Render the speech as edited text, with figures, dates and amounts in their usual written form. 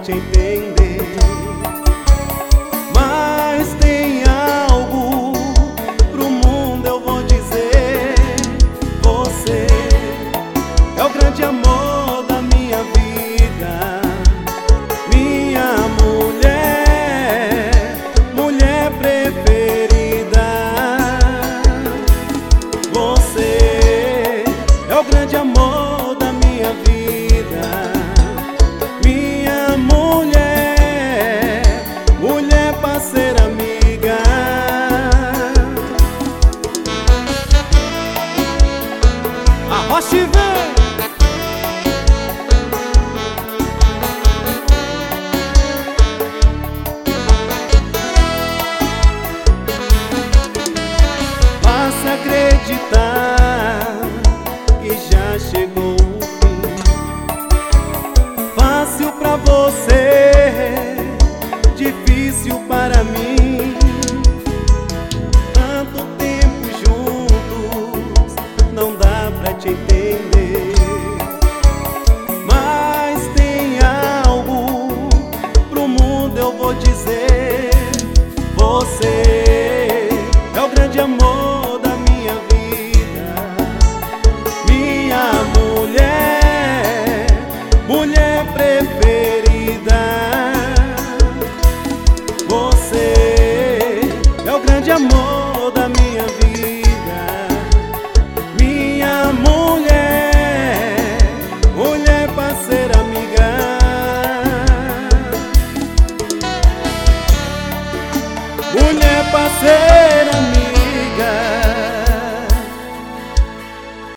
te entender. Mas tem algo pro mundo eu vou dizer: você é o grande amor da minha vida, minha mulher, mulher preferida. Você é o grande amor da minha vida, minha mulher, mulher parceira amiga. Arrocha e vem! Faça acreditar que já chegou o fim. Fácil pra você, difícil para mim. Tanto tempo juntos, não dá pra te entender. Mas tem algo pro mundo eu vou dizer: você é o grande amor da minha vida, minha mulher, mulher preferida. Você é o grande amor da minha vida, minha mulher, mulher parceira amiga. Mulher parceira